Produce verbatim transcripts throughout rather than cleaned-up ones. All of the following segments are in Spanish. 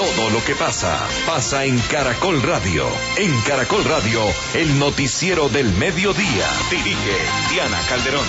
Todo lo que pasa, pasa en Caracol Radio. En Caracol Radio, el noticiero del mediodía. Dirige Diana Calderón.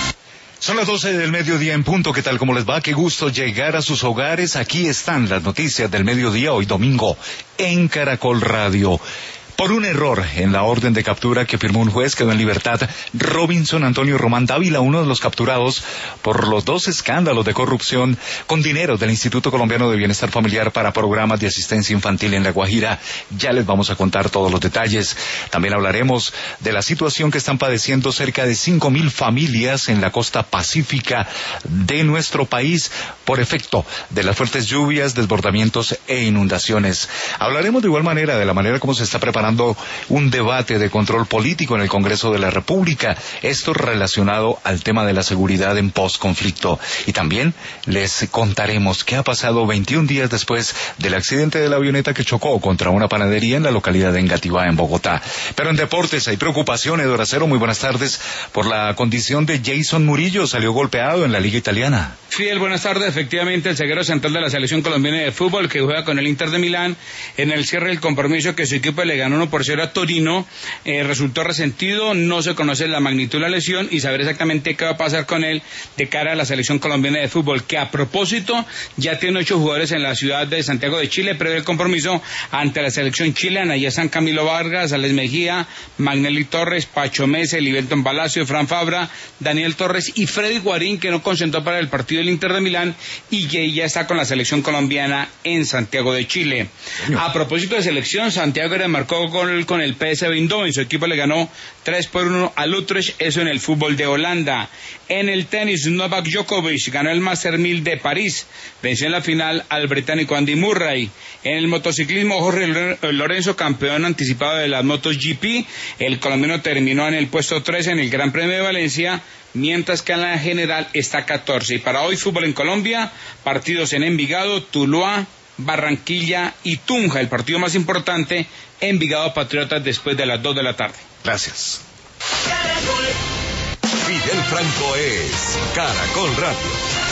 Son las doce del mediodía en punto. ¿Qué tal? ¿Cómo les va? Qué gusto llegar a sus hogares. Aquí están las noticias del mediodía, hoy domingo, en Caracol Radio. Por un error en la orden de captura que firmó un juez, quedó en libertad Robinson Antonio Román Dávila, uno de los capturados por los dos escándalos de corrupción con dinero del Instituto Colombiano de Bienestar Familiar para programas de asistencia infantil en La Guajira. Ya les vamos a contar todos los detalles. También hablaremos de la situación que están padeciendo cerca de cinco mil familias en la costa pacífica de nuestro país por efecto de las fuertes lluvias, desbordamientos e inundaciones. Hablaremos de igual manera de la manera como se está preparando un debate de control político en el Congreso de la República, esto relacionado al tema de la seguridad en posconflicto. Y también les contaremos qué ha pasado veintiún días después del accidente de la avioneta que chocó contra una panadería en la localidad de Engativá, en Bogotá. Pero en deportes hay preocupación. Eduardo Acero, muy buenas tardes. Por la condición de Jason Murillo, salió golpeado en la Liga Italiana. Fidel, buenas tardes. Efectivamente, el zaguero central de la selección colombiana de fútbol, que juega con el Inter de Milán, en el cierre del compromiso que su equipo le ganó uno por cero a Torino, eh, resultó resentido. No se conoce la magnitud de la lesión y saber exactamente qué va a pasar con él de cara a la selección colombiana de fútbol, que a propósito ya tiene ocho jugadores en la ciudad de Santiago de Chile previo al compromiso ante la selección chilena. Ya están Camilo Vargas, Alex Mejía, Magnelli Torres, Pacho Mese, Livelton Palacio, Fran Fabra, Daniel Torres y Freddy Guarín, que no concentró para el partido del Inter de Milán y que ya está con la selección colombiana en Santiago de Chile. Señor. A propósito de selección, Santiago le marcó gol con el P S V Eindhoven, su equipo le ganó tres por uno al Utrecht, eso en el fútbol de Holanda. En el tenis, Novak Djokovic ganó el Master mil de París, venció en la final al británico Andy Murray. En el motociclismo, Jorge Lorenzo, campeón anticipado de las motos G P, el colombiano terminó en el puesto trece en el Gran Premio de Valencia, mientras que en la general está catorce. Y para hoy, fútbol en Colombia, partidos en Envigado, Tuluá, Barranquilla y Tunja, el partido más importante, Envigado Patriotas, después de las dos de la tarde. Gracias. Fidel Franco es Caracol Radio.